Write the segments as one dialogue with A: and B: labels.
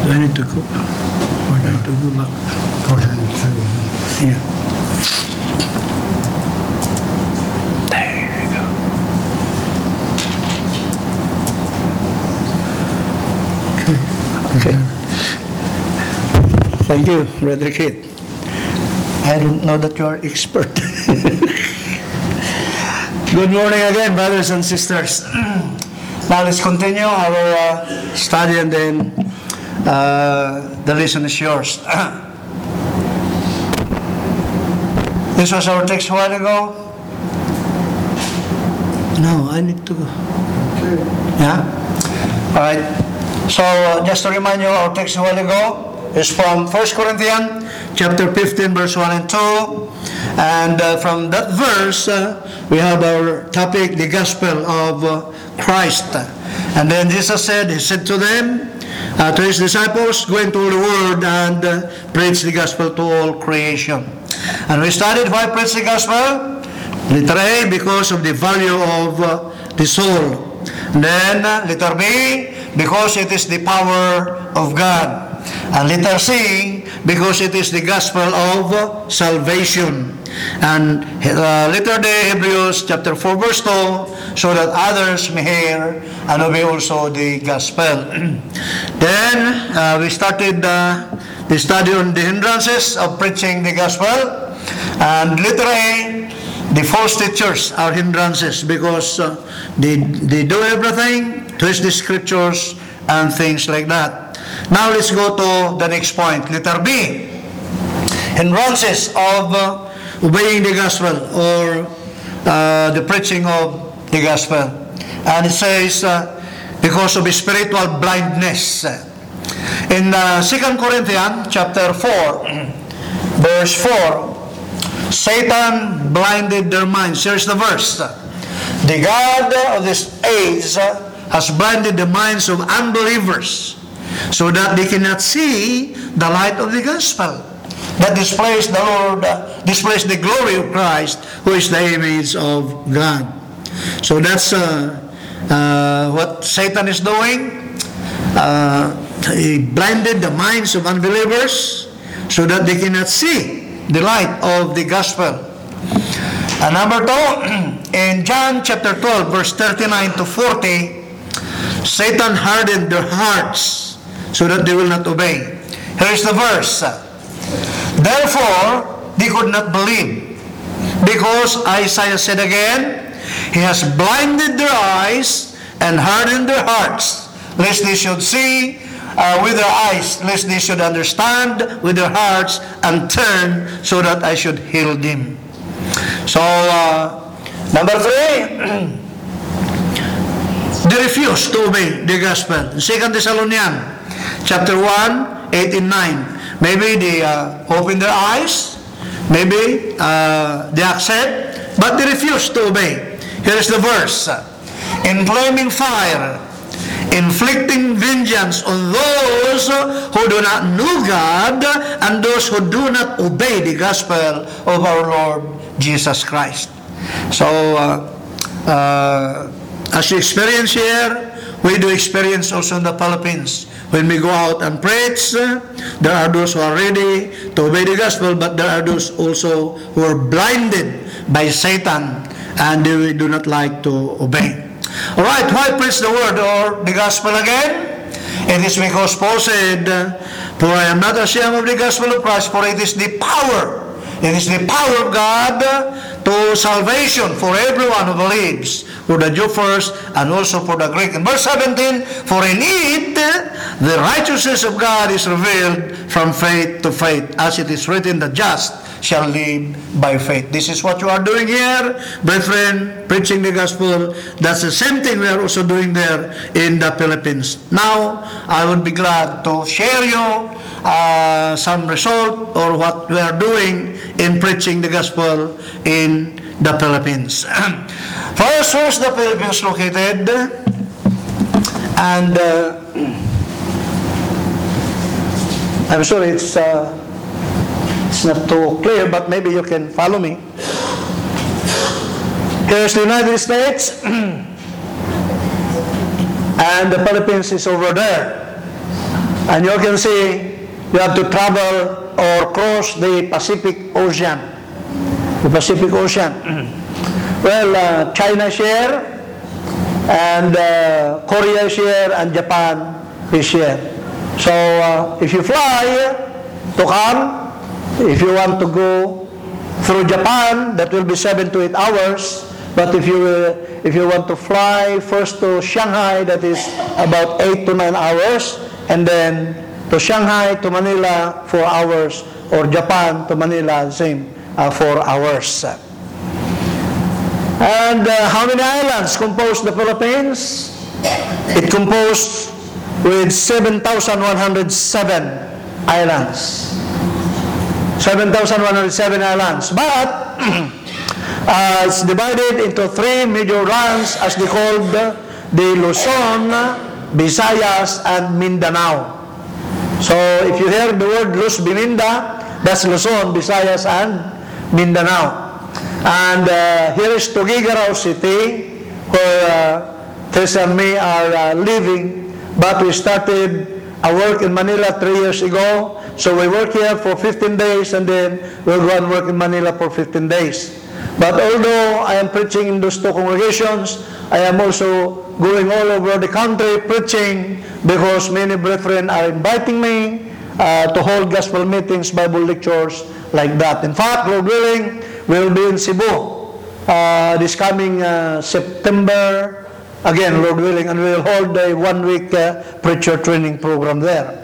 A: Do I need to go? Or do I need to go back?
B: Go ahead.
A: Yeah. There you go. Okay. Thank you, Brother Kit. I don't know that you are expert. Good morning again, brothers and sisters. Now let's continue our study, and then the lesson is yours. This was our text a while ago. No, I need to go. Yeah? All right. So, just to remind you, our text a while ago is from 1 Corinthians chapter 15, verse 1 and 2. And from that verse, we have our topic, the gospel of Christ. And then Jesus said, He said to them, to His disciples, go into all the world and preach the gospel to all creation. And we studied why preach the gospel. Letter A, because of the value of the soul. And then letter B, because it is the power of God. And letter C, because it is the gospel of salvation. And letter D, Hebrews chapter 4 verse 2, so that others may hear and obey also the gospel. Then we started the study on the hindrances of preaching the gospel. And letter A, the false teachers are hindrances because they do everything, twist the scriptures and things like that. Now let's go to the next point, letter B, hindrances of obeying the gospel or the preaching of the gospel. And it says because of spiritual blindness. In 2 Corinthians chapter 4 verse 4, Satan blinded their minds. Here's the verse. The God of this age has blinded the minds of unbelievers so that they cannot see the light of the gospel that displays the Lord, displays the glory of Christ, who is the image of God. So that's what Satan is doing. He blinded the minds of unbelievers so that they cannot see the light of the gospel. And number 2, in John chapter 12, verse 39 to 40, Satan hardened their hearts so that they will not obey. Here is the verse. Therefore, they could not believe, because Isaiah said again, He has blinded their eyes and hardened their hearts, lest they should see with their eyes, lest they should understand with their hearts and turn so that I should heal them. So, number 3, they refused to obey the gospel. In 2 Thessalonians chapter 1, 8 and 9. Maybe they open their eyes, maybe they accept, but they refuse to obey. Here is the verse. In flaming fire, inflicting vengeance on those who do not know God and those who do not obey the gospel of our Lord Jesus Christ. So, as you experience here, we do experience also in the Philippines. When we go out and preach, there are those who are ready to obey the gospel, but there are those also who are blinded by Satan and they do not like to obey. Alright, why preach the word or the gospel again? It is because Paul said, for I am not ashamed of the gospel of Christ, for it is the power. It is the power of God to salvation for everyone who believes, for the Jew first and also for the Greek. In verse 17, for in it the righteousness of God is revealed from faith to faith, as it is written, the just shall live by faith. This is what you are doing here, brethren, preaching the gospel. That's the same thing we are also doing there in the Philippines. Now, I would be glad to share you some result or what we are doing in preaching the gospel in the Philippines. First, where's the Philippines located? And I'm sorry it's not too clear, but maybe you can follow me. Here's the United States, and the Philippines is over there. And you can see you have to travel or cross the Pacific Ocean. The Pacific Ocean. Well, China is here, and Korea is here, and Japan is here. So if you fly to come, if you want to go through Japan, that will be 7 to 8 hours. But if you want to fly first to Shanghai, that is about 8 to 9 hours, and then to Shanghai to Manila 4 hours, or Japan to Manila same 4 hours. And how many islands compose the Philippines? It composed with 7,107 islands. 7,107 islands. But it's divided into 3 major lands, as they called the Luzon, Visayas, and Mindanao. So if you hear the word Luz Bininda, that's Luzon, Visayas, and Mindanao. And here is Tuguegarao City, where Tessa and me are living. But we started our work in Manila 3 years ago. So we work here for 15 days, and then we'll go and work in Manila for 15 days. But although I am preaching in those 2 congregations, I am also going all over the country preaching, because many brethren are inviting me to hold gospel meetings, Bible lectures, like that. In fact, Lord willing, we'll be in Cebu this coming September, again, Lord willing, and we'll hold a 1-week preacher training program there.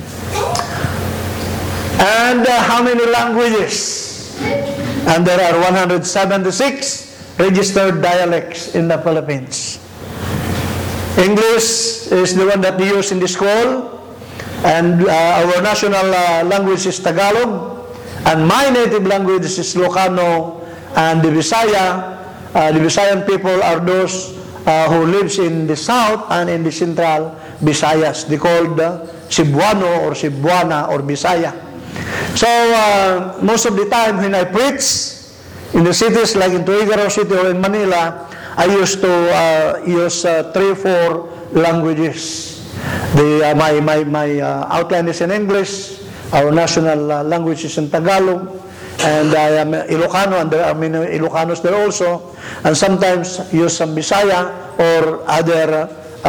A: And how many languages? And there are 176 registered dialects in the Philippines. English is the one that we use in the school, and our national language is Tagalog, and my native language is Ilocano, and the Visayan people are those who lives in the south and in the central Visayas. They called Cebuano or Cebuana or Bisaya. So most of the time when I preach in the cities like in Tuguegarao City or in Manila, I used to use 3-4 languages. My outline is in English. Our national language is in Tagalog, and I am Ilocano, and there are many Ilocanos there also, and sometimes use some Bisaya or other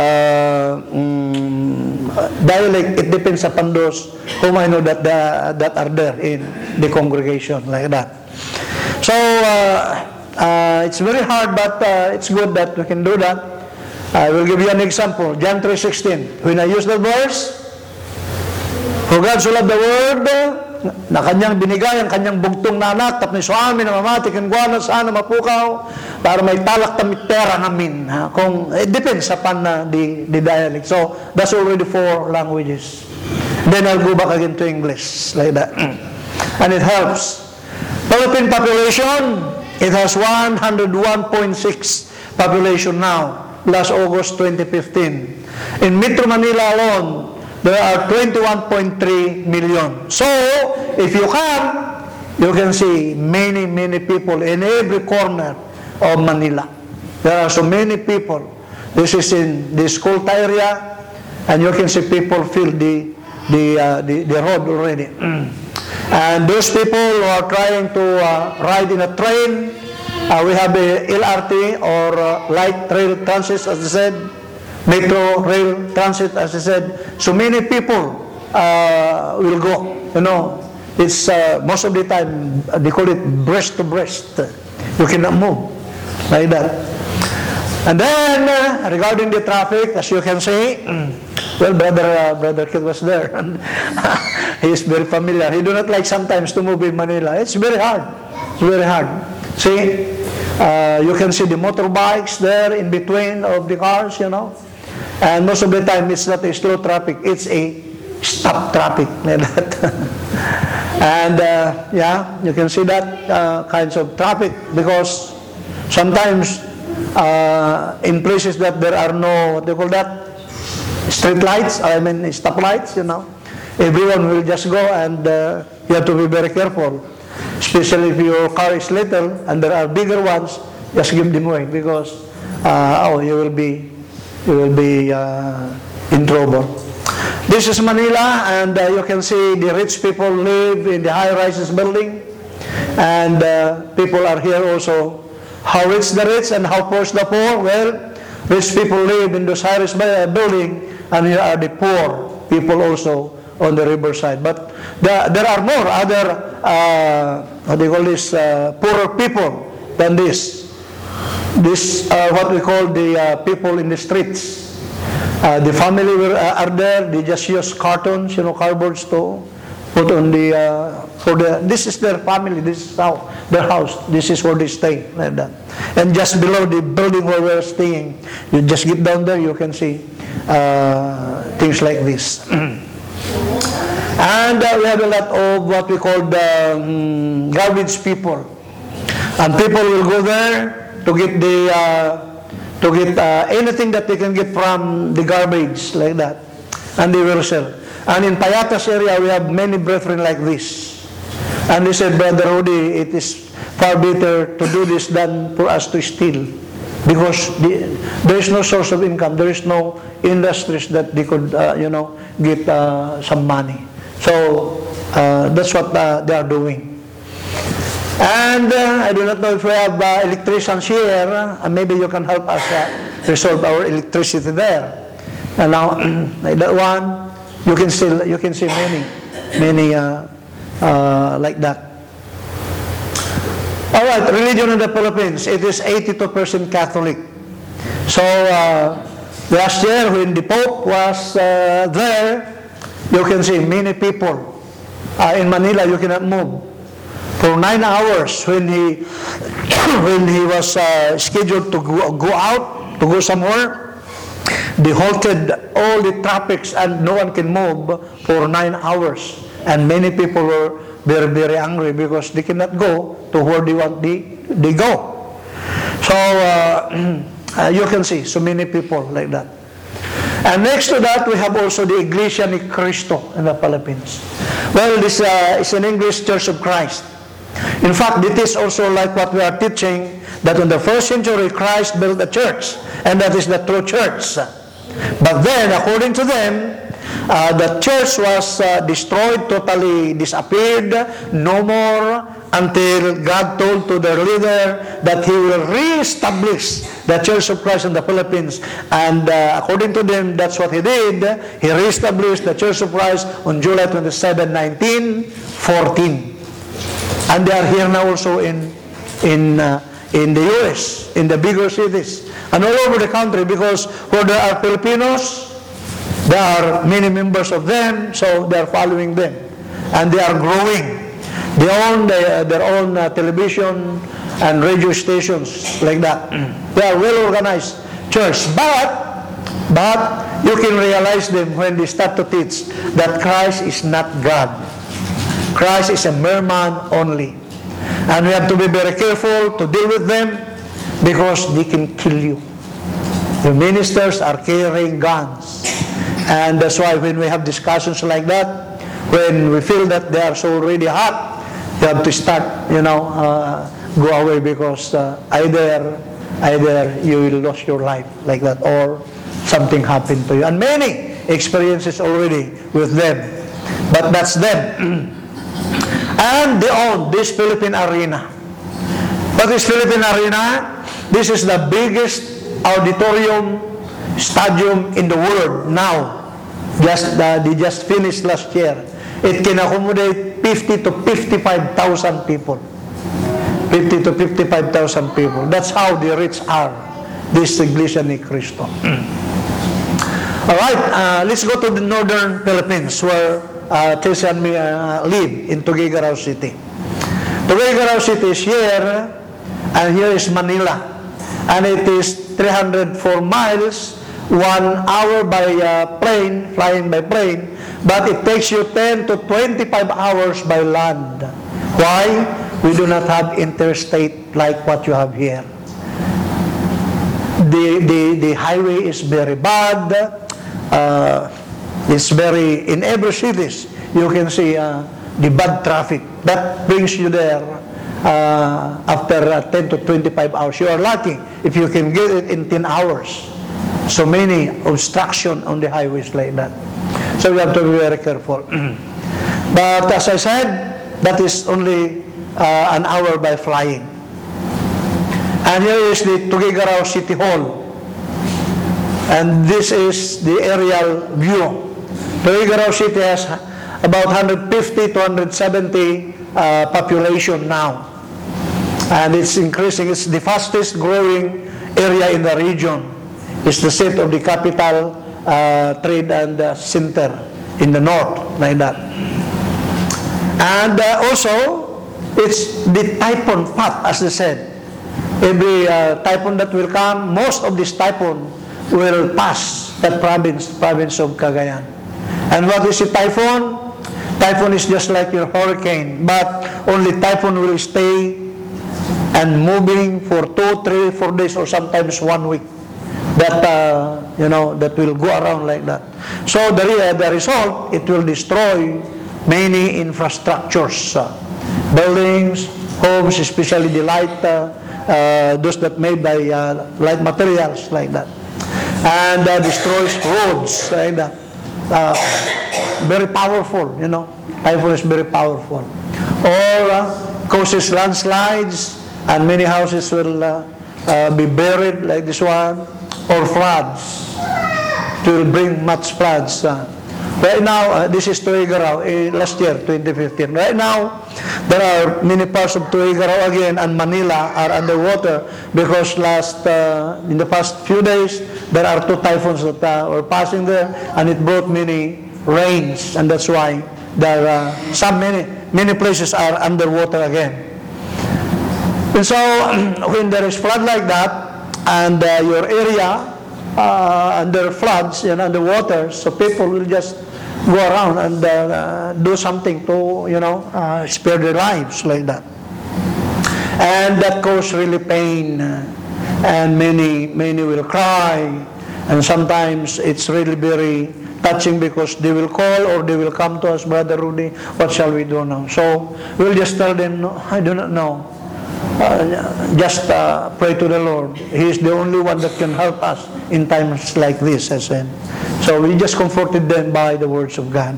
A: dialect. It depends upon those whom I know that are there in the congregation, like that. So it's very hard, but it's good that we can do that. I will give you an example. John 3:16. When I use the verse, for God so loved the world, na kanyang binigay ang kanyang bugtong na anak, tapos sa amin na mamati, kangguana sana mapukaw, para may talak tamitera namin. Kung, it depends upon the dialect. So, that's already 4 languages. Then I'll go back again to English, like that. And it helps. Philippine population, it has 101.6 population now, last August 2015. In Metro Manila alone, there are 21.3 million. So, if you come, you can see many, many people in every corner of Manila. There are so many people. This is in the school area, and you can see people fill the road already. And those people who are trying to ride in a train, we have a LRT or light rail transit, as I said. Metro rail transit, as I said. So many people will go. You know, it's most of the time they call it breast to breast. You cannot move like that. And then regarding the traffic, as you can see, well, brother Kid was there. He is very familiar. He do not like sometimes to move in Manila. It's very hard. It's very hard. See, you can see the motorbikes there in between of the cars. You know. And most of the time, it's not a slow traffic, it's a stop traffic, like that. And yeah, you can see that kinds of traffic, because sometimes in places that there are no, what do you call that, street lights, I mean stop lights, you know, everyone will just go, and you have to be very careful. Especially if your car is little and there are bigger ones, just give them way, because you will be in trouble. This is Manila, and you can see the rich people live in the high-rises building, and people are here also. How rich the rich and how poor the poor? Well, rich people live in those high-rise building, and here are the poor people also on the riverside. But there are more other, what do you call this, poorer people than this. This what we call the people in the streets. The family are there. They just use cartons, cardboards to put on the this is their family. This is how their house. This is where they stay, like that. And just below the building where we're staying, you just get down there, you can see things like this. And we have a lot of what we call the garbage people, and people will go there to get anything that they can get from the garbage, like that, and they will sell. And in Payatas area, we have many brethren like this. And they said, Brother Rudy, it is far better to do this than for us to steal, because there is no source of income. There is no industries that they could, get some money. So that's what they are doing. And I do not know if we have electricians here. Maybe you can help us resolve our electricity there. And now, like that one, you can see many like that. All right, religion in the Philippines. It is 82% Catholic. So last year when the Pope was there, you can see many people. In Manila, you cannot move. For 9 hours when he was scheduled to go out, to go somewhere, they halted all the traffics and no one can move for 9 hours. And many people were very, very angry because they cannot go to where they want they go. So you can see so many people like that. And next to that, we have also the Iglesia ni Cristo in the Philippines. Well, this is an English Church of Christ. In fact, it is also like what we are teaching, that in the first century, Christ built a church, and that is the true church. But then, according to them, the church was destroyed, totally disappeared, no more, until God told to their leader that He will re-establish the Church of Christ in the Philippines. And according to them, that's what He did. He re-established the Church of Christ on July 27, 1914. And they are here now also in the U.S., in the bigger cities, and all over the country, because where there are Filipinos, there are many members of them, so they are following them. And they are growing. They own their own television and radio stations, like that. They are well-organized church. But you can realize them when they start to teach that Christ is not God. Christ is a mere man only. And we have to be very careful to deal with them, because they can kill you. The ministers are carrying guns. And that's why when we have discussions like that, when we feel that they are so already hot, you have to start, go away, because either you will lose your life like that, or something happened to you. And many experiences already with them. But that's them. And they own this Philippine Arena. What is Philippine Arena? This is the biggest auditorium stadium in the world now. They just finished last year. It can accommodate 50 to 55,000 people. 50 to 55,000 people. That's how the rich are. This Iglesia ni Cristo. Alright, let's go to the northern Philippines, where Chelsea and me live, in Tuguegarao City. Tuguegarao City is here, and here is Manila. And it is 304 miles, 1 hour by plane, flying by plane, but it takes you 10 to 25 hours by land. Why? We do not have interstate like what you have here. The highway is very bad. It's very, in every cities, you can see the bad traffic. That brings you there after 10 to 25 hours. You are lucky if you can get it in 10 hours. so many obstruction on the highways like that. So we have to be very careful. But as I said, that is only an hour by flying. And here is the Tuguegarao City Hall. And this is the aerial view. Tuguegarao City has about 150 to 170 population now. And it's increasing. It's the fastest growing area in the region. It's the seat of the capital trade and center in the north, like that. And also, it's the typhoon path, as they said. Every typhoon that will come, most of this typhoon will pass that province of Cagayan. And what is a typhoon? Typhoon is just like your hurricane, but only typhoon will stay and moving for 2, 3, 4 days or sometimes 1 week. That that will go around like that. So the result, it will destroy many infrastructures, buildings, homes, especially the light, those that made by light materials like that, and destroys roads like that. Very powerful, typhoon is very powerful. Or causes landslides, and many houses will be buried like this one, or floods. It will bring much floods. Right now, this is Tuguegarao, last year, 2015. Right now, there are many parts of Tuguegarao again and Manila are underwater because in the past few days, there are 2 typhoons that were passing there, and it brought many rains, and that's why there are many places are underwater again. And so, when there is flood like that, and your area under floods and under water, so people will just go around and do something to spare their lives like that, and that causes really pain, and many will cry, and sometimes it's really very touching because they will call or they will come to us, Brother Rudy, what shall we do now? So we'll just tell them, no, I do not know. Just pray to the Lord. He is the only one that can help us in times like this, I said. So we just comforted them by the words of God.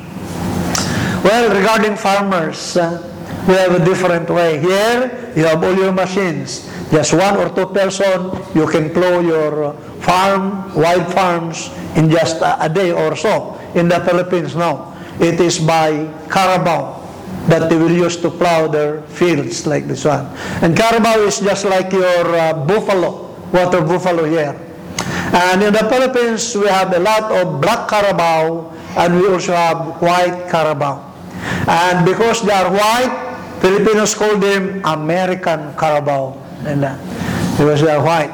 A: Well, regarding farmers, we have a different way. Here, you have all your machines. Just 1 or 2 person, you can plow your farm, wild farms, in just a day or so. In the Philippines, no. It is by Carabao that they will use to plow their fields like this one. And Carabao is just like your buffalo, water buffalo here. And in the Philippines, we have a lot of black Carabao, and we also have white Carabao. And because they are white, Filipinos call them American Carabao. And because they are white.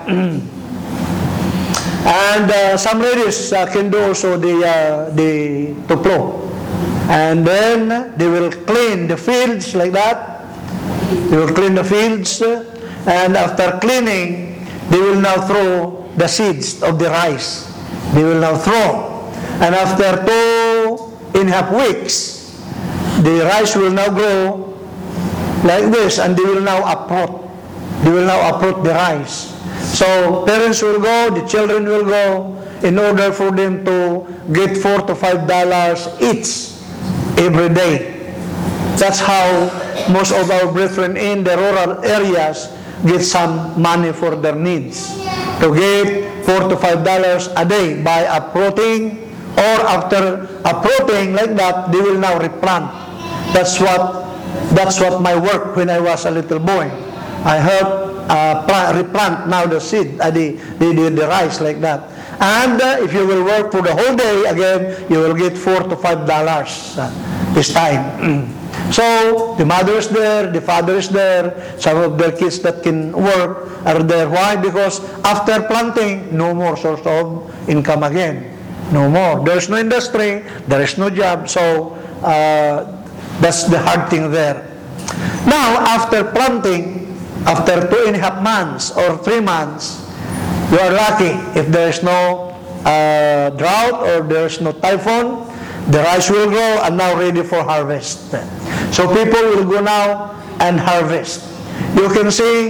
A: And some ladies can do also the to plow. And then they will clean the fields like that. They will clean the fields, and after cleaning, they will now throw the seeds of the rice. They will now throw. And after 2.5 weeks, the rice will now grow like this, and they will now uproot. They will now uproot the rice. So parents will go, the children will go, in order for them to get $4 to $5 each every day. That's how most of our brethren in the rural areas get some money for their needs. To get $4 to $5 a day by uprooting, or after uprooting like that, they will now replant. That's what my work when I was a little boy. I helped replant now the seed, the rice like that. And if you will work for the whole day again, you will get $4 to $5 this time. So the mother is there, the father is there, some of their kids that can work are there. Why? Because after planting, no more source of income again. No more. There is no industry, there is no job. So that's the hard thing there. Now, after planting, after 2.5 months or 3 months, you are lucky if there is no drought or there is no typhoon. The rice will grow and now ready for harvest. So people will go now and harvest. You can see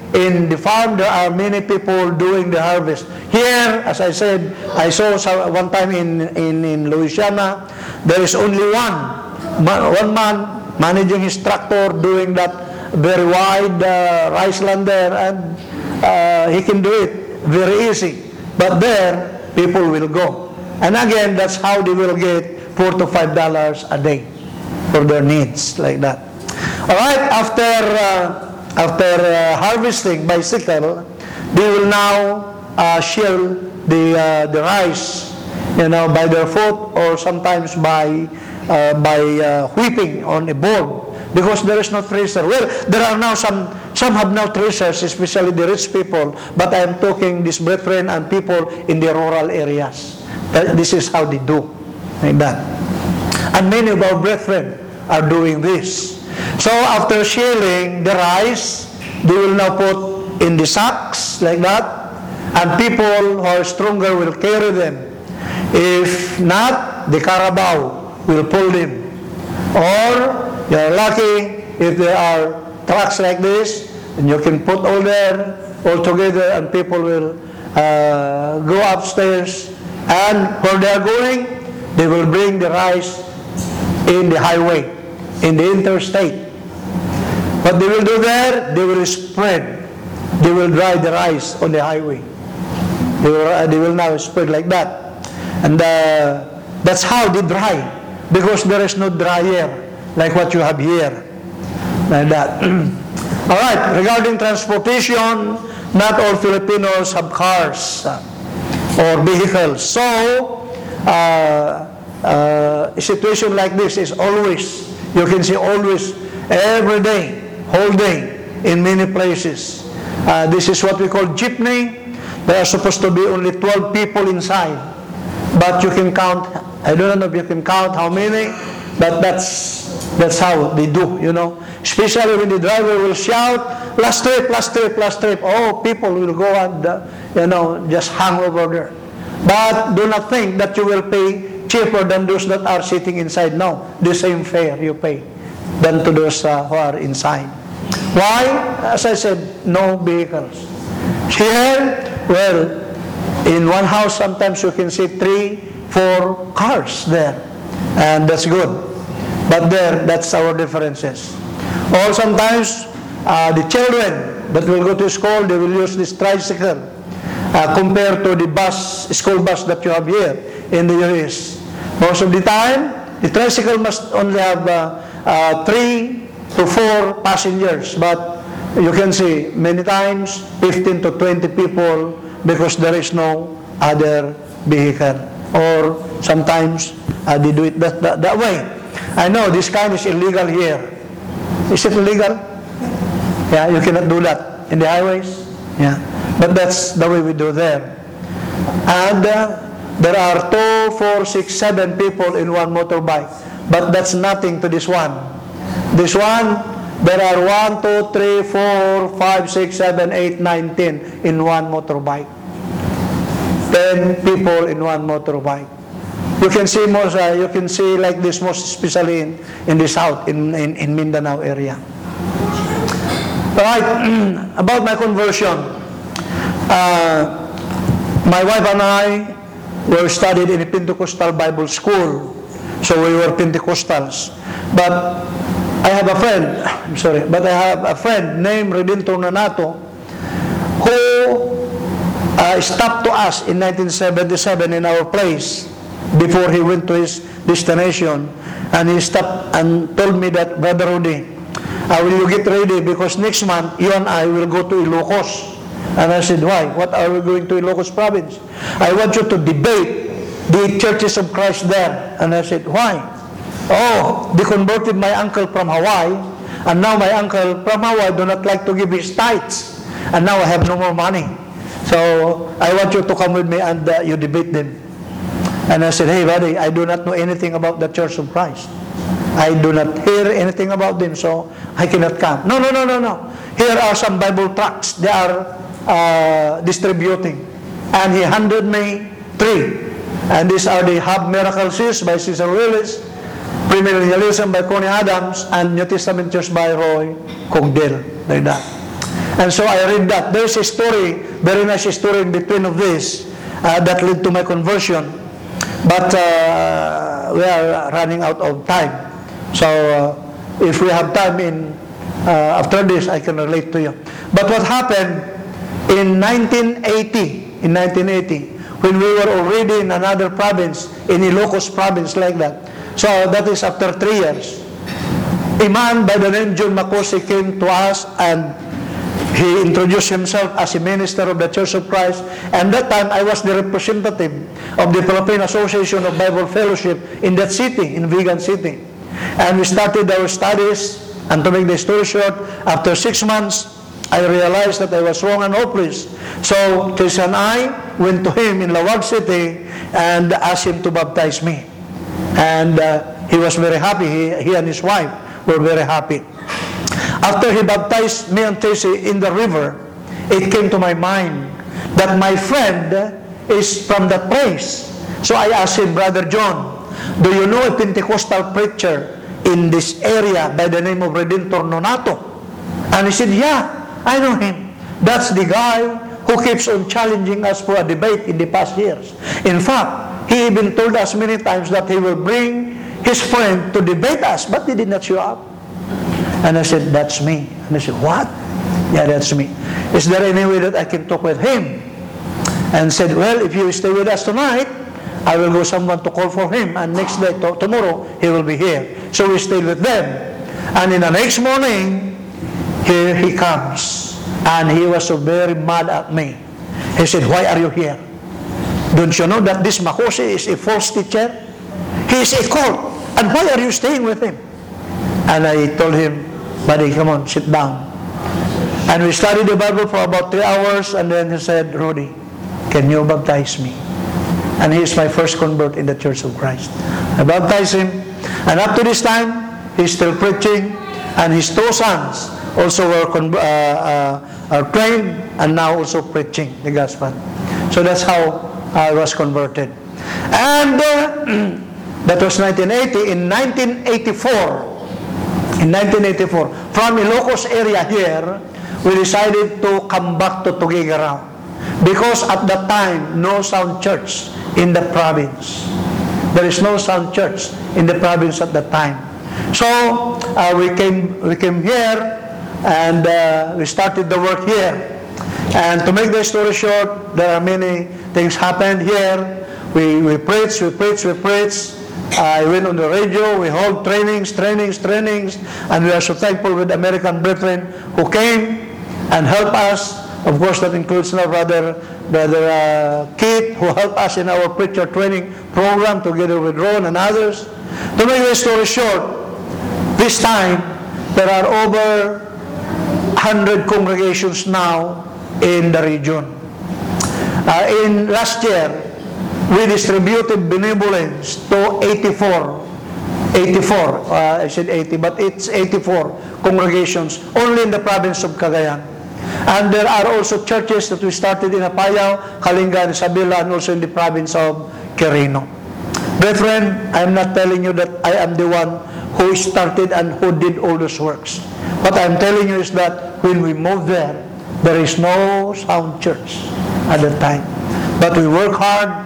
B: in the farm, there are many people doing the harvest. Here, as I said, I saw one time in Louisiana, there is only one man managing his tractor, doing that very wide rice land there, and he can do it very easy. But there, people will go. And again, that's how they will get $4 to $5 a day for their needs, like that. All right, after harvesting by sickle, they will now shell the rice, by their foot, or sometimes by whipping on a board, because there is no thresher. Well, there are now some have now threshers, especially the rich people, but I am talking these brethren and people in the rural areas. This is how they do, like that. And many of our brethren are doing this. So after shelling the rice, they will now put in the sacks, like that, and people who are stronger will carry them. If not, the carabao will pull them. Or, you're lucky if there are trucks like this, and you can put all together, and people will go upstairs, and where they are going, they will bring the rice in the highway, in the interstate. What they will do there, they will spread. They will dry the rice on the highway. They will now spread like that. And that's how they dry, because there is no dryer like what you have here, like that. All right, regarding transportation, not all Filipinos have cars or vehicles. So, a situation like this is always, you can see always, every day, whole day, in many places. This is what we call jeepney. There are supposed to be only 12 people inside. But you can count, I don't know if you can count how many, but that's how they do, Especially when the driver will shout, last trip, last trip, last trip. Oh, people will go and, just hang over there. But do not think that you will pay cheaper than those that are sitting inside. No, the same fare you pay than to those who are inside. Why? As I said, no vehicles. Here, well, in one house sometimes you can see 3-4 cars there, and that's good. But there, that's our differences. Or sometimes the children that will go to school, they will use this tricycle compared to the school bus that you have here in the US. Most of the time, the tricycle must only have 3 to 4 passengers, but you can see many times 15 to 20 people, because there is no other vehicle. Or sometimes they do it that way. I know this kind is illegal here. Is it illegal? Yeah, you cannot do that in the highways. Yeah, but that's the way we do there. And there are 2, 4, 6, 7 people in one motorbike, but that's nothing to this one. This one, there are 1, 2, 3, 4, 5, 6, 7, 8, 9, 10 in one motorbike. 10 people in one motorbike. You can see like this most especially in the south, in Mindanao area. Right, about my conversion. My wife and I were studied in a Pentecostal Bible school, so we were Pentecostals. But I have a friend named Redentor Nanato who stopped to us in 1977 in our place before he went to his destination, and he stopped and told me that, Brother Rudy, will you get ready, because next month you and I will go to Ilocos. And I said, why? What are we going to Ilocos province? I want you to debate the churches of Christ there. And I said, why? Oh, they converted my uncle from Hawaii, and now my uncle from Hawaii do not like to give his tithes, and now I have no more money. So I want you to come with me and you debate them. And I said, hey buddy, I do not know anything about the Church of Christ. I do not hear anything about them, so I cannot come. No. Here are some Bible tracts they are distributing. And he handed me 3. And these are the Hub Miracle Series by Cecil Willis, Premillennialism by Connie Adams, and New Testament Church by Roy Cogdell, like that. And so I read that. There's a story, very nice story in between of this that led to my conversion. But we are running out of time. So if we have time after this, I can relate to you. But what happened in 1980, when we were already in another province, in Ilocos province like that. So that is after 3 years. A man by the name John Macosi came to us and he introduced himself as a minister of the Church of Christ. And that time, I was the representative of the Philippine Association of Bible Fellowship in that city, in Vigan City. And we started our studies. And to make the story short, after 6 months, I realized that I was wrong and hopeless. So, Chris and I went to him in Lawag City and asked him to baptize me. And he was very happy. He and his wife were very happy. After he baptized me and Tracy in the river, it came to my mind that my friend is from that place. So I asked him, Brother John, do you know a Pentecostal preacher in this area by the name of Redentor Nonato? And he said, yeah, I know him. That's the guy who keeps on challenging us for a debate in the past years. In fact, he even told us many times that he will bring his friend to debate us, but he did not show up. And I said, that's me. And I said, what? Yeah, that's me. Is there any way that I can talk with him? And said, well, if you stay with us tonight, I will go someone to call for him. And next day, tomorrow, he will be here. So we stayed with them. And in the next morning, here he comes. And he was so very mad at me. He said, why are you here? Don't you know that this Macosi is a false teacher? He is a cult. And why are you staying with him? And I told him, buddy, come on, sit down. And we studied the Bible for about 3 hours, and then he said, Rudy, can you baptize me? And he is my first convert in the Church of Christ. I baptized him, and up to this time, he's still preaching, and his 2 sons also were are trained, and now also preaching the gospel. So that's how I was converted. And that was 1980. In 1984, from Ilocos area here, we decided to come back to Tuguegarao. Because at that time, no sound church in the province. There is no sound church in the province at that time. So, we came here, and we started the work here. And to make the story short, there are many things happened here. We preach. I went on the radio, we hold trainings, and we are so thankful with American brethren who came and helped us. Of course, that includes our brother Keith, who helped us in our preacher training program together with Ron and others. To make the story short, this time, there are over 100 congregations now in the region. In last year, we distributed benevolence to 84. I said 80, but it's 84 congregations only in the province of Cagayan. And there are also churches that we started in Apayao, Kalinga, and Isabela, and also in the province of Quirino. Brethren, I'm not telling you that I am the one who started and who did all those works. What I'm telling you is that when we moved there is no sound church at that time. But we work hard,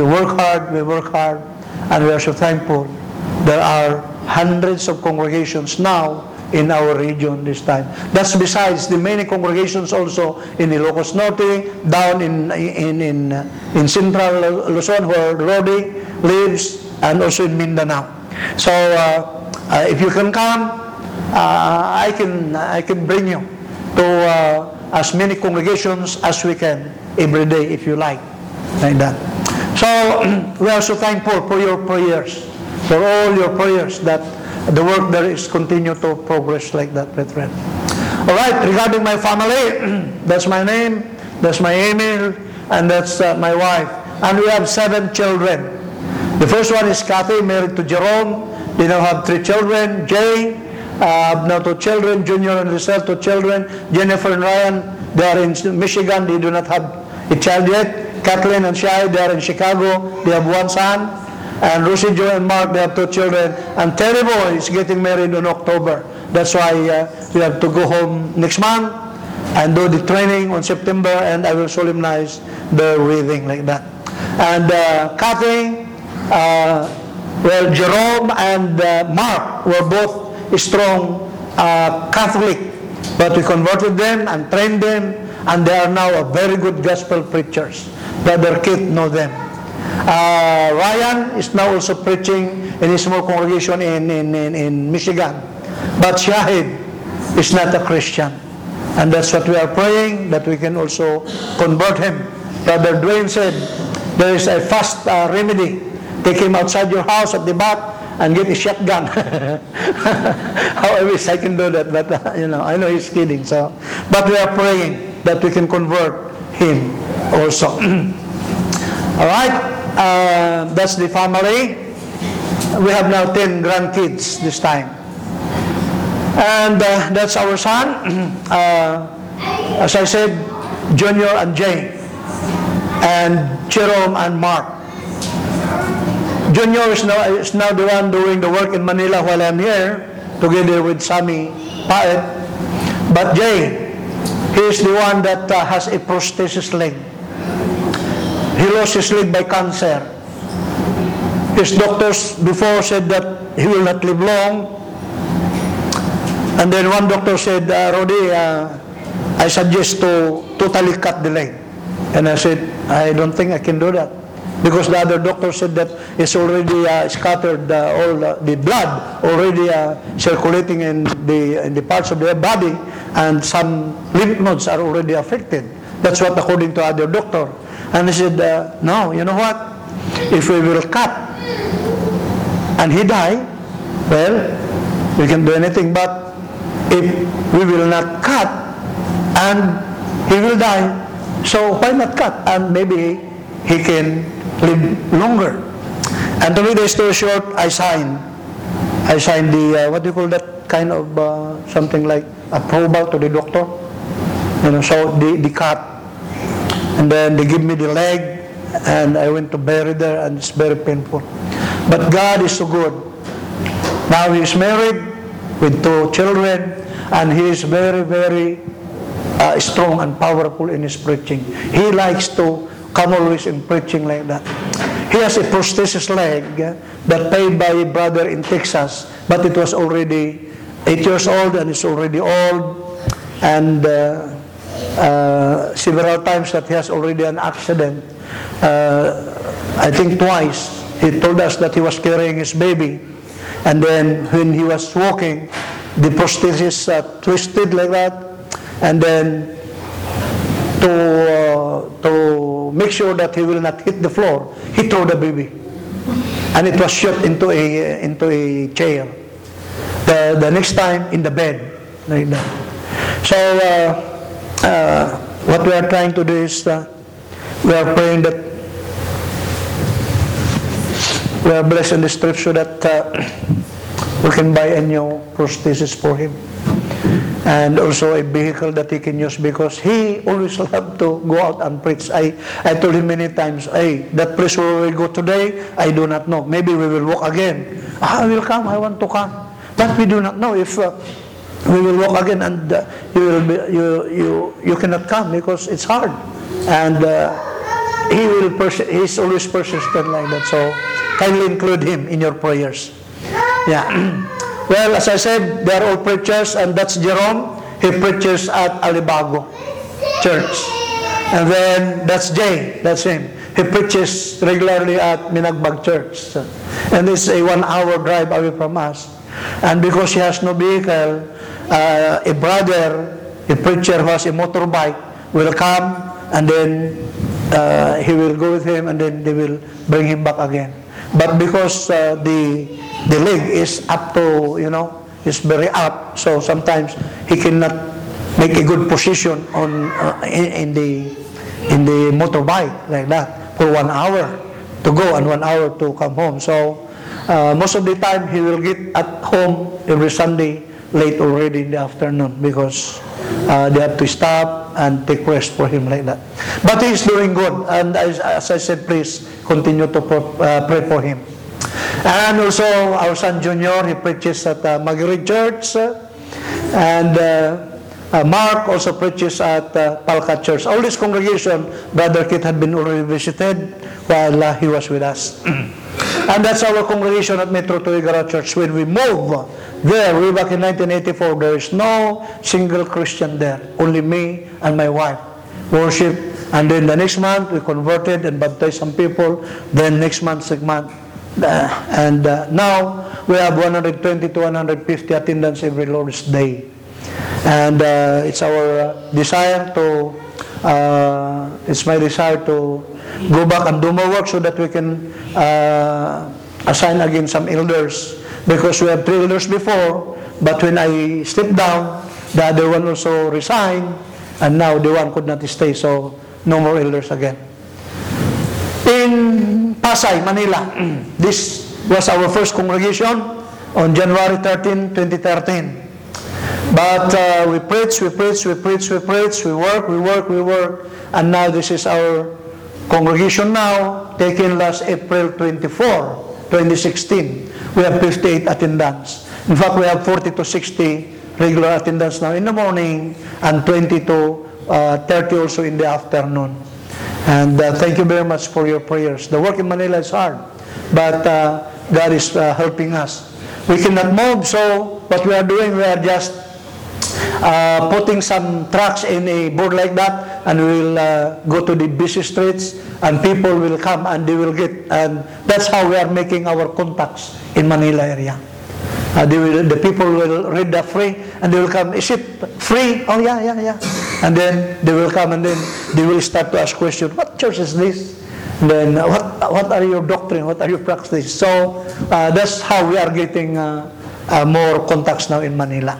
B: and we are so thankful. There are hundreds of congregations now in our region this time. That's besides the many congregations also in Ilocos Norte, down in central Luzon where Rodi lives, and also in Mindanao. So if you can come, I can bring you to as many congregations as we can every day if you like that. So we are so thankful for your prayers, for all your prayers, that the work there is continue to progress like that, brethren. All right, regarding my family, that's my name, that's my email, and that's my wife. And we have 7 children. The first one is Kathy, married to Jerome. They now have 3 children. Jay, now 2 children. Junior and Lizelle, 2 children. Jennifer and Ryan, they are in Michigan. They do not have a child yet. Kathleen and Shai, they are in Chicago. They have 1 son. And Lucy, Joe, and Mark, they have 2 children. And Terry Boy is getting married in October. That's why we have to go home next month. and do the training on September, and I will solemnize the reading like that. And Kathy, well, Jerome and Mark were both strong Catholic, but we converted them and trained them, and they are now a very good gospel preachers. Brother Kit know them. Ryan is now also preaching in a small congregation in Michigan, but Shahid is not a Christian, and that's what we are praying, that we can also convert him. Brother Dwayne said there is a fast remedy. Take him outside your house at the back and get a shotgun. How I wish I can do that, but I know he's kidding. So, but we are praying that we can convert him also. All right. That's the family. We have now 10 grandkids this time. And that's our son. As I said, Junior and Jay. And Jerome and Mark. Junior is now the one doing the work in Manila while I'm here, together with Sammy Paet. But Jay, he is the one that has a prosthesis leg. He lost his leg by cancer. His doctors before said that he will not live long. And then one doctor said, Rodi, I suggest to totally cut the leg. And I said, I don't think I can do that. Because the other doctor said that it's already scattered, all the blood already circulating in the parts of their body, and some lymph nodes are already affected. That's what according to other doctor. And I said, no, you know what? If we will cut and he die, well, we can do anything. But if we will not cut and he will die, so why not cut? And maybe he can live longer. And to make the story short, I signed the, what do you call that kind of something like approval to the doctor. So the cut. And then they give me the leg, and I went to bury there, and it's very painful. But God is so good. Now he is married with 2 children, and he is very, very strong and powerful in his preaching. He likes to come always in preaching like that. He has a prosthesis leg that paid by a brother in Texas, but it was already 8 years old, and it's already old, and several times that he has already an accident. I think twice. He told us that he was carrying his baby, and then when he was walking, the prosthesis twisted like that, and then to make sure that he will not hit the floor, he threw the baby, and it was shot into a chair. The next time in the bed like that. So what we are trying to do is we are praying that we are blessed in the scripture that we can buy a new prosthesis for him, and also a vehicle that he can use, because he always loved to go out and preach. I told him many times, hey, that place where we go today, I do not know. Maybe we will walk again. I will come, I want to come. But we do not know if we will walk again, and you cannot come because it's hard. And he's always persistent like that. So kindly include him in your prayers. Yeah. Well, as I said, they are all preachers, and that's Jerome. He preaches at Alibago Church. And then that's Jay, that's him. He preaches regularly at Minagbag Church. And it's a 1-hour drive away from us. And because he has no vehicle, a brother, a preacher who has a motorbike, will come, and then he will go with him, and then they will bring him back again. But because the leg is up to, is very up, so sometimes he cannot make a good position on in the motorbike like that for 1 hour to go and 1 hour to come home. So most of the time he will get at home every Sunday late already in the afternoon, because they have to stop and take rest for him like that. But he is doing good, and as I said, please continue to pray for him. And also our son Junior, he preaches at Marguerite Church, and Mark also preaches at Palka Church. All this congregation, Brother Kit had been already visited while he was with us. And that's our congregation at Metro Tuigara Church. When we moved there, way back in 1984, there is no single Christian there. Only me and my wife worship. And then the next month, we converted and baptized some people. Then next month, now we have 120 to 150 attendance every Lord's Day. And it's our desire to, it's my desire to go back and do more work so that we can assign again some elders. Because we have 3 elders before, but when I stepped down, the other one also resigned, and now the one could not stay, so no more elders again. In Pasay, Manila, this was our first congregation on January 13, 2013. But we preach, we work, and now this is our congregation now, taken last April 24, 2016. We have 58 attendance. In fact, we have 40 to 60 regular attendance now in the morning, and 20 to 30 also in the afternoon. And thank you very much for your prayers. The work in Manila is hard, but God is helping us. We cannot move, so what we are doing, we are just putting some trucks in a board like that, and we will go to the busy streets, and people will come and they will get, and that's how we are making our contacts in Manila area. The people will read the free, and they will come, is it free? Oh yeah. And then they will come, and then they will start to ask questions. What church is this? And then what are your doctrine? What are your practice? So that's how we are getting more contacts now in Manila.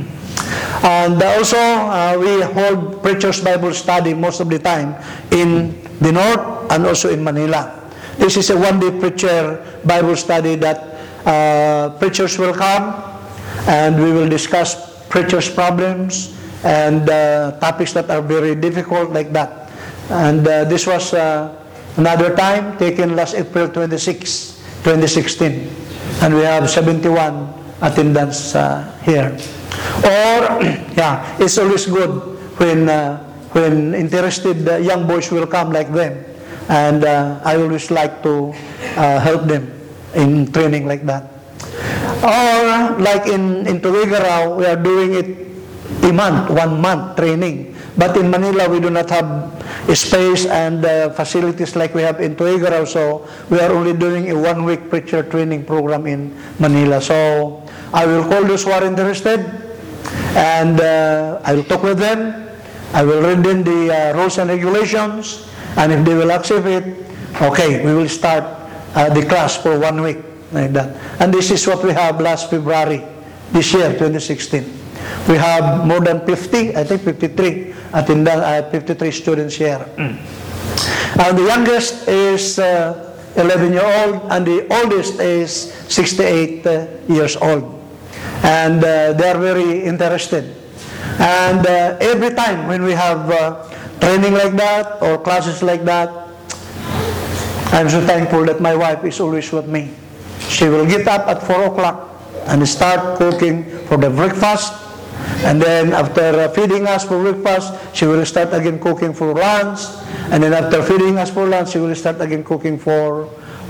B: And also, we hold Preacher's Bible Study most of the time in the North and also in Manila. This is a one-day preacher Bible study that preachers will come, and we will discuss preachers' problems and topics that are very difficult like that. And this was another time taken last April 26, 2016. And we have 71 attendance here. Or, it's always good when interested young boys will come like them. And I always like to help them in training like that. Or, like in Tuigaraw, we are doing it a month, 1 month training. But in Manila, we do not have space and facilities like we have in Tuigaraw, so we are only doing a 1-week preacher training program in Manila. So, I will call those who are interested, and I will talk with them. I will read them the rules and regulations, and if they will accept it, okay, we will start the class for 1 week, like that. And this is what we have last February, this year, 2016. We have more than 50, I think 53, 53 students here. And the youngest is 11-year-old, and the oldest is 68 years old. And they are very interested. And every time when we have training like that or classes like that, I'm so thankful that my wife is always with me. She will get up at 4 o'clock and start cooking for the breakfast. And then after feeding us for breakfast, she will start again cooking for lunch. And then after feeding us for lunch, she will start again cooking for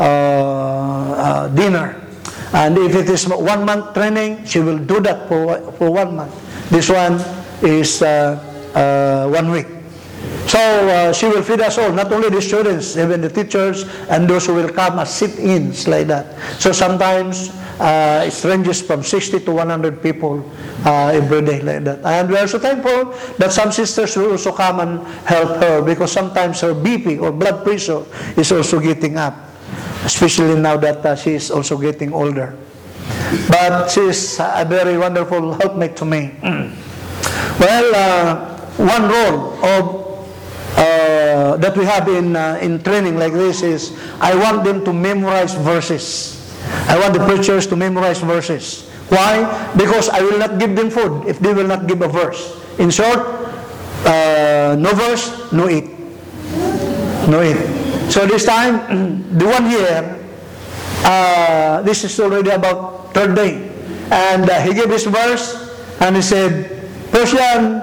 B: dinner. And if it is 1 month training, she will do that for 1 month. This one is 1 week. So she will feed us all, not only the students, even the teachers, and those who will come as sit-ins like that. So sometimes it ranges from 60 to 100 people every day like that. And we are so thankful that some sisters will also come and help her, because sometimes her BP or blood pressure is also getting up, especially now that she is also getting older. But she is a very wonderful helpmate to me. Well, one role of that we have in training like this is, I want them to memorize verses. I want the preachers to memorize verses. Why? Because I will not give them food if they will not give a verse. In short, no verse, no eat. No eat. So this time, the one here, this is already about 3rd day. And he gave his verse, and he said, Persian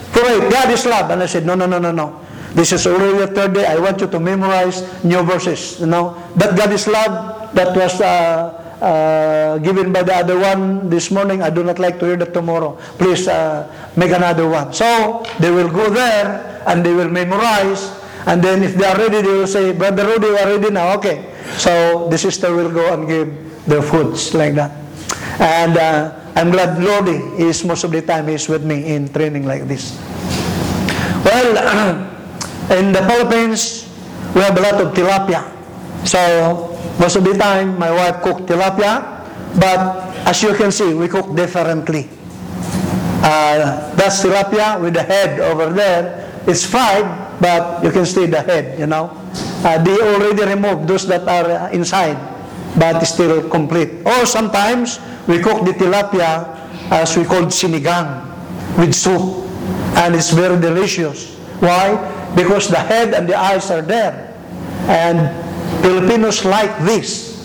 B: For it, God is love. And I said, no. This is already the third day. I want you to memorize new verses. That God is love, that was given by the other one this morning. I do not like to hear that tomorrow. Please make another one. So they will go there and they will memorize. And then if they are ready, they will say, Brother Rudy, we are ready now. Okay. So the sister will go and give their foods like that. And I'm glad Lodi is most of the time is with me in training like this. Well, in the Philippines, we have a lot of tilapia. So most of the time, my wife cooked tilapia. But as you can see, we cook differently. That's tilapia with the head over there. It's fried, but you can see the head, They already removed those that are inside, but still complete. Or sometimes, we cook the tilapia as we call sinigang with soup. And it's very delicious. Why? Because the head and the eyes are there. And Filipinos like this.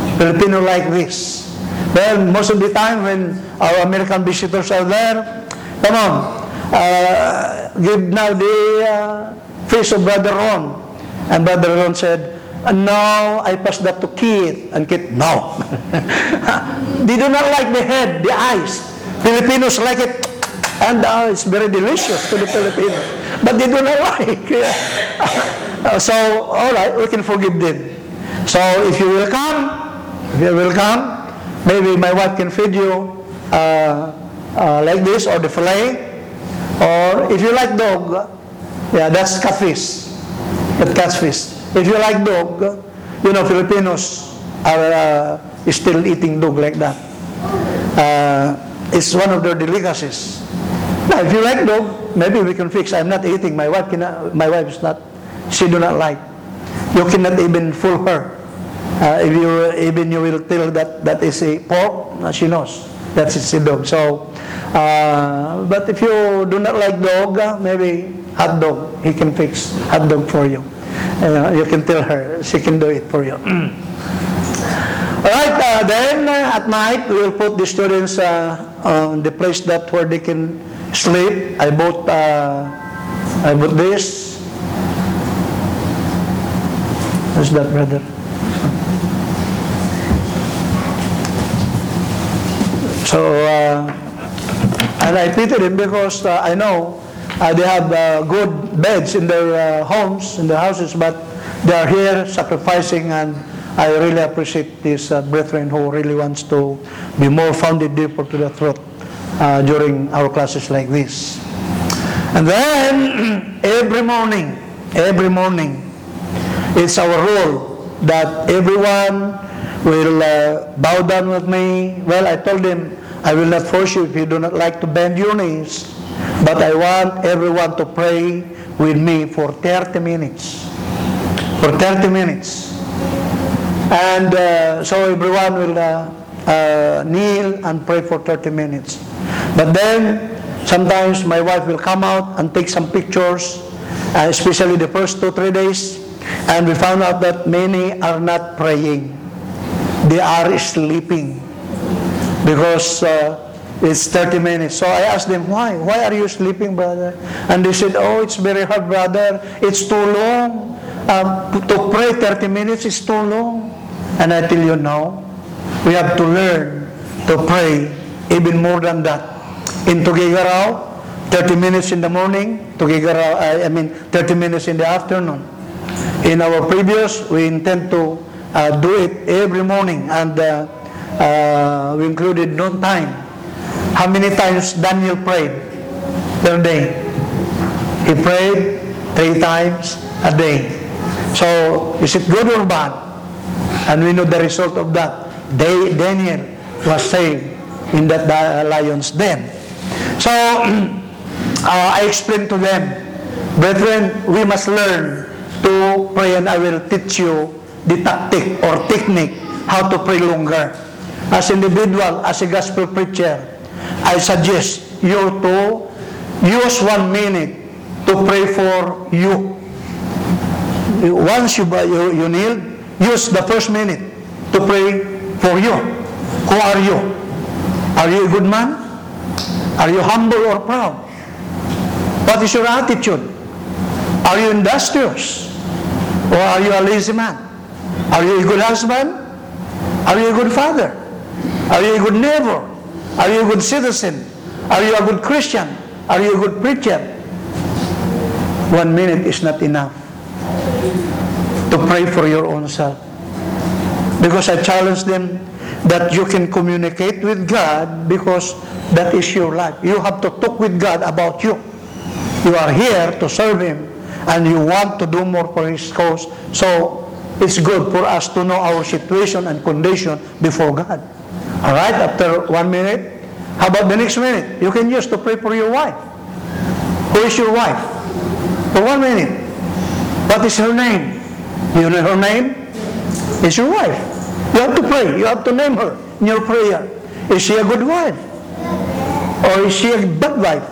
B: Well, most of the time when our American visitors are there, come on, give now the fish of Brother Ron. And Brother Ron said, no, I pass that to Keith. And Keith, no. They do not like the head, the eyes. Filipinos like it. And it's very delicious to the Filipinos. But they do not like. So, all right, we can forgive them. So, if you will come, maybe my wife can feed you like this, or the fillet. Or if you like dog, that's catfish. That's catfish. If you like dog, Filipinos are still eating dog like that. It's one of their delicacies. Now, if you like dog, maybe we can fix. I'm not eating. My wife is not. She do not like. You cannot even fool her. If you will tell that is a pork, she knows that it's a dog. So, but if you do not like dog, maybe hot dog. He can fix hot dog for you. You can tell her. She can do it for you. Alright, then at night, we will put the students on the place where they can sleep. I bought this. What's that, brother? So, and I pity them because I know they have good beds in their homes, in their houses, but they are here sacrificing, and I really appreciate these brethren who really wants to be more founded deeper to the truth during our classes like this. And then every morning, it's our rule that everyone will bow down with me. Well, I told them, I will not force you if you do not like to bend your knees, but I want everyone to pray with me for 30 minutes. For 30 minutes. And so everyone will kneel and pray for 30 minutes. But then, sometimes my wife will come out and take some pictures, especially the first 2-3 days, and we found out that many are not praying. They are sleeping because it's 30 minutes. So I asked them, why? Why are you sleeping, brother? And they said, oh, it's very hard, brother. It's too long. To pray 30 minutes is too long. And I tell you now, we have to learn to pray even more than that. In Tuguegarao, 30 minutes in the morning, 30 minutes in the afternoon. In our previous, we intend to do it every morning, and we included noon time. How many times Daniel prayed per day? He prayed 3 times a day. So, is it good or bad? And we know the result of that. Daniel was saved in that lion's den. So, I explained to them, brethren, we must learn to pray, and I will teach you the tactic or technique how to pray longer. As individual, as a gospel preacher, I suggest you to use 1 minute to pray for you. Once you kneel, use the first minute to pray for you. Who are you? Are you a good man? Are you humble or proud? What is your attitude? Are you industrious? Or are you a lazy man? Are you a good husband? Are you a good father? Are you a good neighbor? Are you a good citizen? Are you a good Christian? Are you a good preacher? 1 minute is not enough to pray for your own self. Because I challenge them that you can communicate with God because that is your life. You have to talk with God about you. You are here to serve Him and you want to do more for His cause. So it's good for us to know our situation and condition before God. Alright, after 1 minute, how about the next minute? You can use to pray for your wife. Who is your wife? For 1 minute. What is her name? You know her name? It's your wife. You have to pray. You have to name her in your prayer. Is she a good wife? Or is she a bad wife?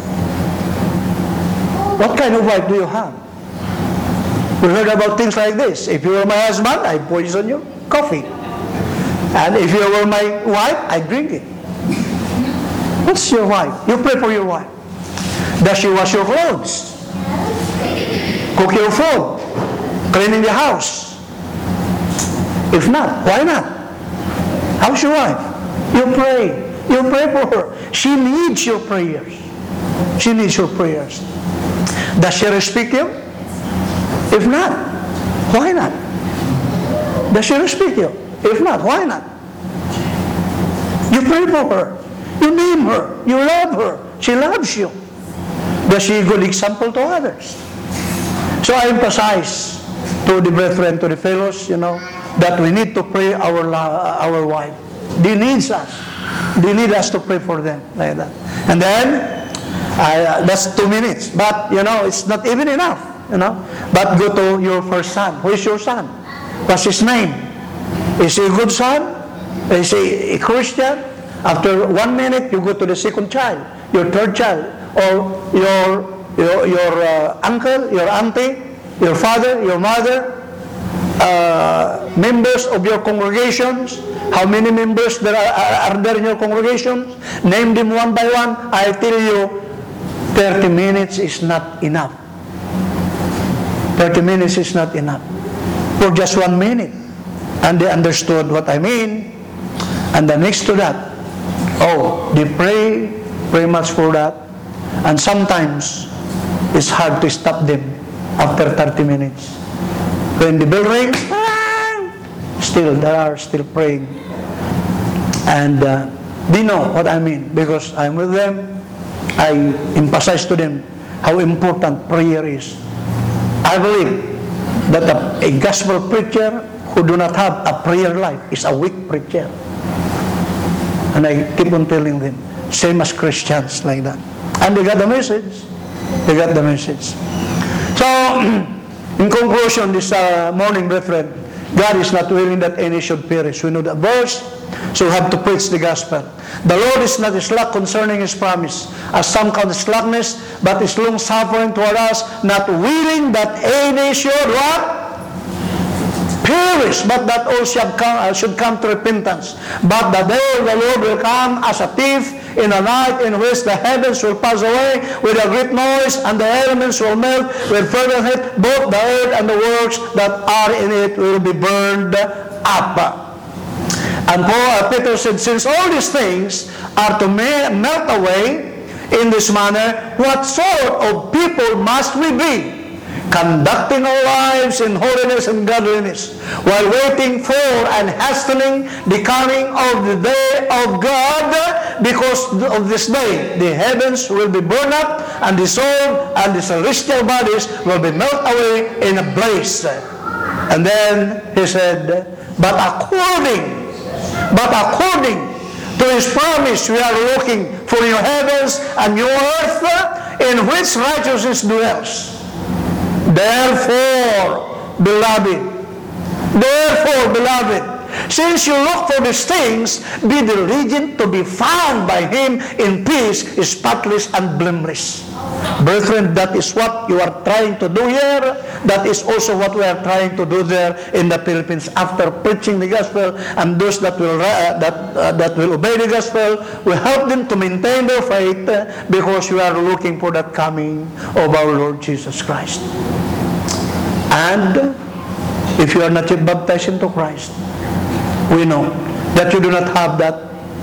B: What kind of wife do you have? We heard about things like this. If you were my husband, I poison your coffee. And if you were my wife, I drink it. What's your wife? You pray for your wife. Does she wash your clothes? Cook your food? Cleaning the house? If not, why not? How's your wife? You pray. You pray for her. She needs your prayers. She needs your prayers. Does she respect you? If not, why not? Does she respect you? If not, why not? You pray for her. You name her. You love her. She loves you. Does she a good example to others? So I emphasize to the brethren, to the fellows, that we need to pray our wife. They needs us. They need us to pray for them like that. And then, that's 2 minutes. But, it's not even enough, But go to your first son. Who is your son? What's his name? Is he a good son? Is he a Christian? After 1 minute, you go to the second child, your third child, or your uncle, your auntie, your father, your mother, members of your congregations. How many members are there in your congregations? Name them one by one. I tell you, 30 minutes is not enough. 30 minutes is not enough. For just 1 minute. And they understood what I mean. And the next to that, they pray much for that. And sometimes, it's hard to stop them after 30 minutes. When the bell rings, they are still praying. And they know what I mean because I'm with them. I emphasize to them how important prayer is. I believe that a gospel preacher who do not have a prayer life is a weak preacher. And I keep on telling them, same as Christians like that. And they got the message. They got the message. So, in conclusion, this morning, brethren, God is not willing that any should perish. We know that verse, so we have to preach the gospel. The Lord is not slack concerning His promise, as some count slackness, but is long-suffering toward us, not willing that any should what? Perish, but that all should come to repentance. But the day of the Lord will come as a thief in the night, in which the heavens will pass away with a great noise, and the elements will melt with fervent heat. Both the earth and the works that are in it will be burned up. And Peter said, since all these things are to melt away in this manner, what sort of people must we be? Conducting our lives in holiness and godliness, while waiting for and hastening the coming of the day of God, because of this day the heavens will be burned up and dissolved, and the celestial bodies will be melted away in a blaze. And then he said, but according to His promise, we are looking for new heavens and new earth, in which righteousness dwells. Therefore, beloved, since you look for these things, be diligent to be found by Him in peace, spotless and blameless. Brethren, that is what you are trying to do here. That is also what we are trying to do there in the Philippines. After preaching the gospel, and those that will obey the gospel, we help them to maintain their faith because we are looking for that coming of our Lord Jesus Christ. And if you are not yet baptized into Christ, we know that you do not have that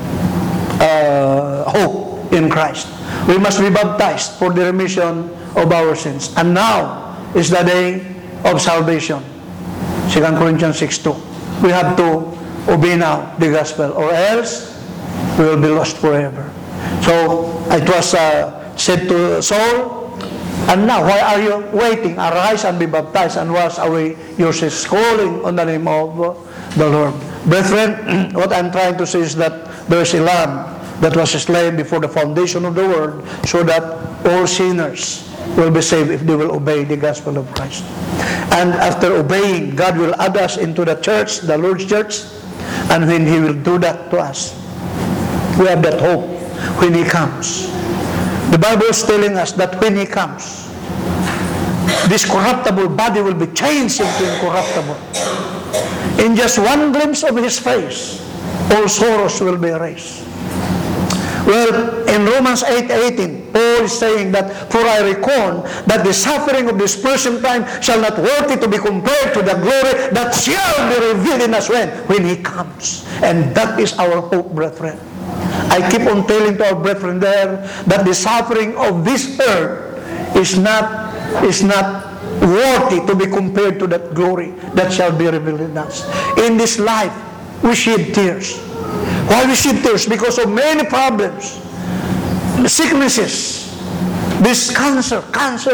B: hope in Christ. We must be baptized for the remission of our sins. And now is the day of salvation. 2 Corinthians 6:2. We have to obey now the gospel, or else we will be lost forever. So it was said to Saul, and now why are you waiting? Arise and be baptized and wash away your sins, calling on the name of the Lord. Brethren, what I'm trying to say is that there is a lamb that was slain before the foundation of the world, so that all sinners will be saved if they will obey the gospel of Christ. And after obeying, God will add us into the church, the Lord's church, and when He will do that to us, we have that hope when He comes. The Bible is telling us that when He comes, this corruptible body will be changed into incorruptible. In just one glimpse of His face, all sorrows will be erased. Well, in Romans 8:18, Paul is saying that, for I reckon that the suffering of this present time shall not worthy to be compared to the glory that shall be revealed in us when He comes. And that is our hope, brethren. I keep on telling to our brethren there that the suffering of this earth is not worthy to be compared to that glory that shall be revealed in us. In this life, we shed tears. Why we shed tears? Because of many problems, sicknesses, this cancer.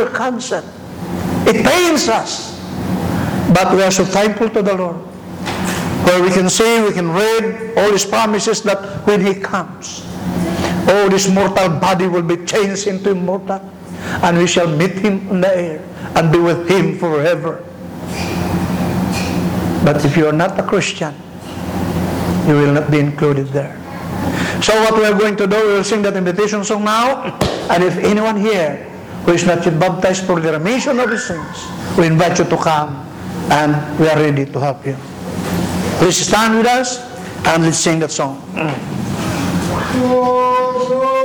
B: It pains us. But we are so thankful to the Lord, where we can see, we can read all His promises that when He comes, this mortal body will be changed into immortal, and we shall meet Him in the air and be with Him forever. But if you are not a Christian, you will not be included there. So what we are going to do, we will sing that invitation song now. And if anyone here who is not yet baptized for the remission of his sins, we invite you to come, and we are ready to help you. Please stand with us and let's sing that song.